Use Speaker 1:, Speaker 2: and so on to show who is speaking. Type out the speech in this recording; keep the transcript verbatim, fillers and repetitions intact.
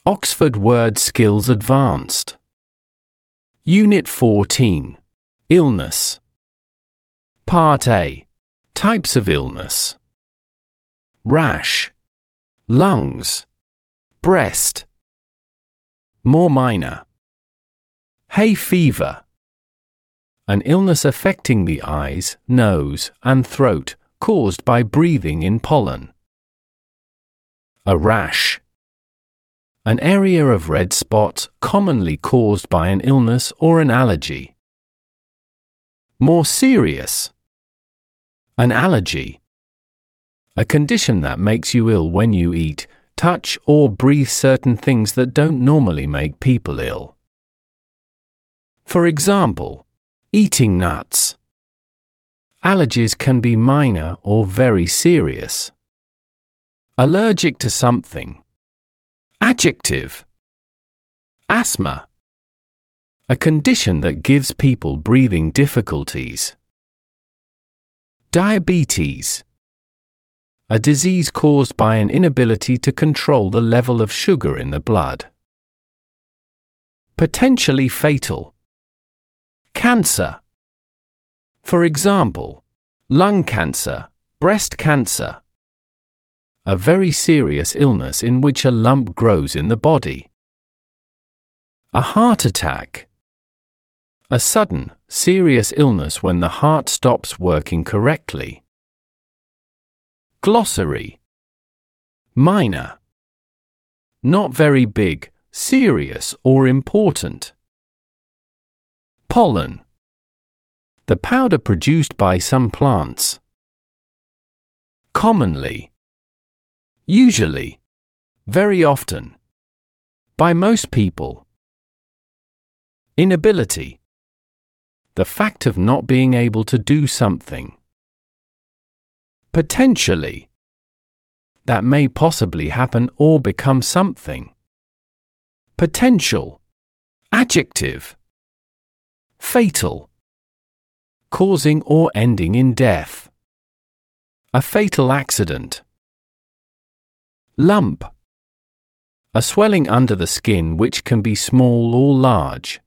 Speaker 1: Oxford Word Skills Advanced. Unit fourteen. Illness. Part A. Types of illness. Rash. Lungs. Breast. More minor. Hay fever. An illness affecting the eyes, nose, and throat, caused by breathing in pollen. A rash. An area of red spots commonly caused by an illness or an allergy. More serious. An allergy. A condition that makes you ill when you eat, touch, or breathe certain things that don't normally make people ill. For example, eating nuts. Allergies can be minor or very serious. Allergic to something. Adjective. Asthma. A condition that gives people breathing difficulties. Diabetes. A disease caused by an inability to control the level of sugar in the blood. Potentially fatal. Cancer. For example, lung cancer, breast cancer. A very serious illness in which a lump grows in the body. A heart attack. A sudden, serious illness when the heart stops working correctly. Glossary. Minor. Not very big, serious, or important. Pollen. The powder produced by some plants. Commonly. Usually. Very often. By most people. Inability. The fact of not being able to do something. Potentially. That may possibly happen or become something. Potential. Adjective. Fatal. Causing or ending in death. A fatal accident. Lump. A swelling under the skin which can be small or large.